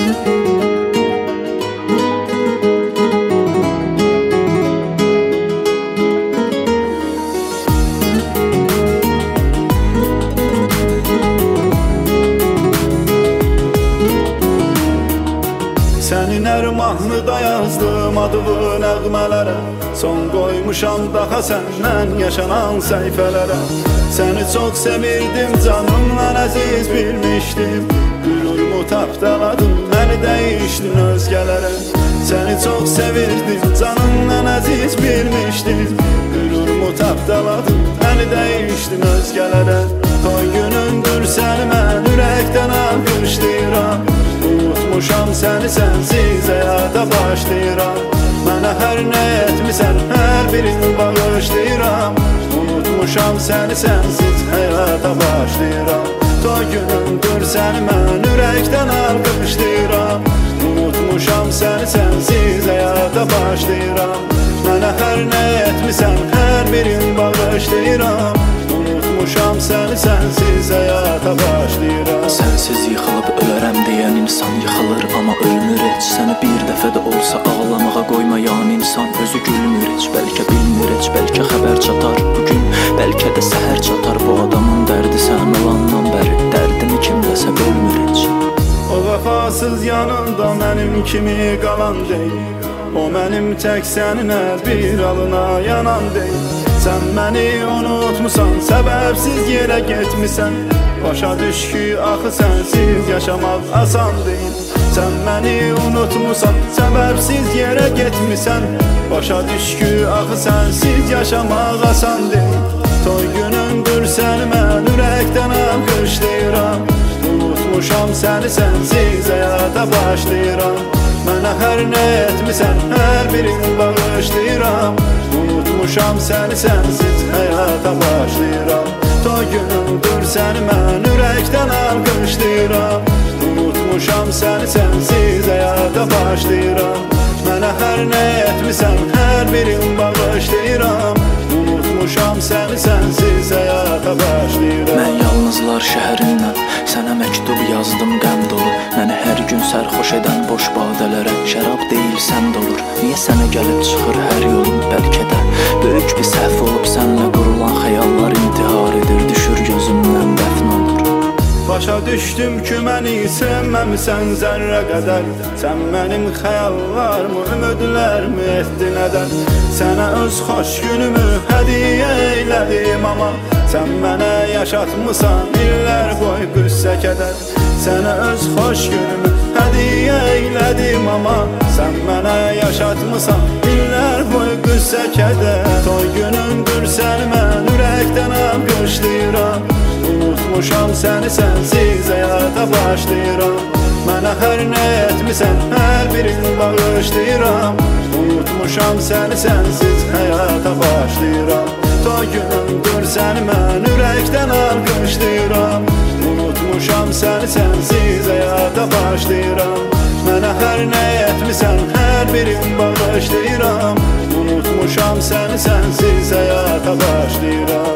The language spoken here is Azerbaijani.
Sənin hər mahnı da yazdım adımı nəğmələrə, son qoymuşam daha səndən yaşanan səhifələrə. Səni çox sevirdim, canımdan əziz bilmişdim, qürurumu tapdaladım, məni dəyişdin özgələrə. Səni çox sevirdim, canımdan əziz bilmişdim, qürurumu tapdaladım, məni dəyişdin özgələrə. Toy günündür səni mən ürəkdən alqışlayıram, unutmuşam səni sənsiz həyata başlayıram. Mənə hər nə etmisən hər birini bağışlayıram, unutmuşam səni sənsiz həyata başlayıram. Toy günündür səni mən ürəkdən alqışlayıram, unutmuşam səni sənsiz həyata başlayıram. Mənə hər nə etmisən hər birini bağışlayıram, unutmuşam səni sənsiz həyata başlayıram. Sənsiz yıxılıb ölərəm deyən insan yıxılır, amma ölmür heç. Səni bir dəfə də olsa ağlamağa qoymayan insan özü gülmür heç. Bəlkə bilmir heç, bəlkə xəbər çatar bugün, bəlkə də səhər çatar. Bu adamın dərdi sən olandan bəri dərdini kimləsə bölmür heç. O vəfasız yanında mənim kimi qalan deyil, o mənim tək sənin hər bir alına yanan deyil. Sən məni unutmusan, səbəbsiz yerə getmisən, başa düş ki, axı sənsiz yaşamaq asan deyil. Sən məni unutmusan, səbəbsiz yerə getmisən, başa düş ki, axı sənsiz yaşamaq asan deyil. Toy günündür səni mən ürəkdən alqışlayıram, unutmuşam səni sənsiz həyata başlayıram. Mənə hər nə etmisən hər birini bağışlayıram, unutmuşam səni sənsiz həyata başlayıram. Toy günündür səni mən ürəkdən alqışlayıram, unutmuşam səni sənsiz həyata başlayıram. Mənə hər nə etmisən hər birini bağışlayıram, unutmuşam səni sənsiz həyata başlayıram. Mən yalnızlar şəhərindən sənə məktub yazdım qəm dolu, məni hər gün sərxoş edən boş badələrə şərab deyil sən dolur. Niyə sənə gəlib çıxır hər yolum, bəlkə də böyük bir səhv olub, sənlə qurulan xəyallar intihar edir, düşür gözümdən dəfn olur. Başa düşdüm ki, məni sevməmisən zərrə qədər, sən mənim xəyallarımı, ümidlərimi etdin ədər. Sənə öz xoş günümü hədiyyə eylədim, amma sən mənə yaşatmısan illər boy qüssə kədər. Sənə öz xoş günümü hədiyyə eylədim, amma sən mənə yaşatmısan illər boy qüssə kədər. Toy günündür səni mən ürəkdən alqışlayıram, unutmuşam səni sənsiz həyata başlayıram. Mənə hər nə etmisən hər birini bağışlayıram, unutmuşam səni sənsiz həyata başlayıram. Toy günündür səni mən ürəkdən alqışlayıram, unutmuşam səni sənsiz həyata başlayıram. Mənə hər nə etmisən hər birini bağışlayıram, unutmuşam səni sənsiz həyata başlayıram.